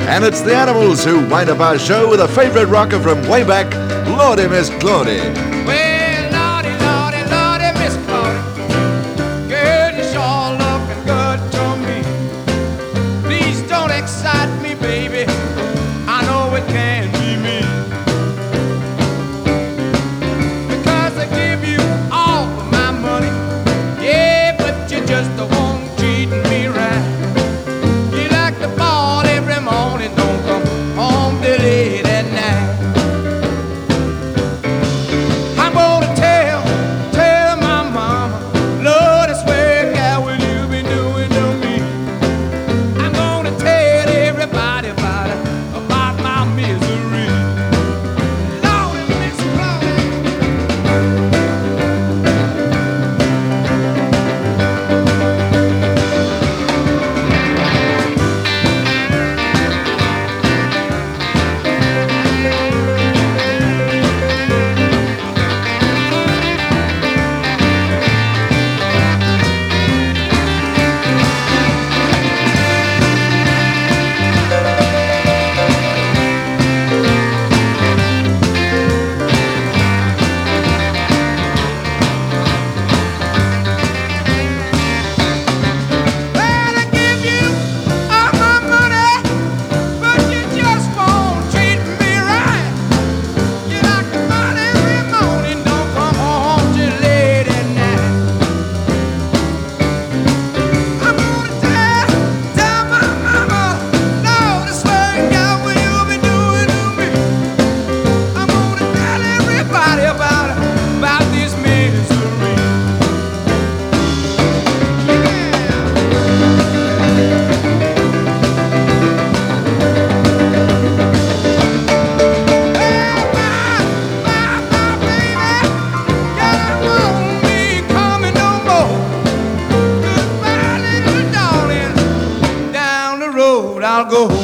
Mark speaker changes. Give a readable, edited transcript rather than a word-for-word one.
Speaker 1: And it's the Animals who wind up our show with a favourite rocker from way back, Lordy Miss Claudie.
Speaker 2: Well, Lordy, Lordy, Lordy, Miss Claudie, girl, you sure looking good to me. Please don't excite me, baby. I know it can't be me. Because I give you all of my money, yeah, but you just won't treat me right. You like the ball every morning, don't come home till late at night. I'm gonna tell my mama, Lord, I swear, God, what you been doing to me. I'm gonna tell everybody about my misery. Lord, Miss Claudie. Well, I give you all my money, but you just won't treat me right. You like the ball every morning, don't come home till late at night. I'm gonna tell my mama, Lord, I swear, God, what you been doing to me. I'm gonna tell everybody about this misery. I'll go.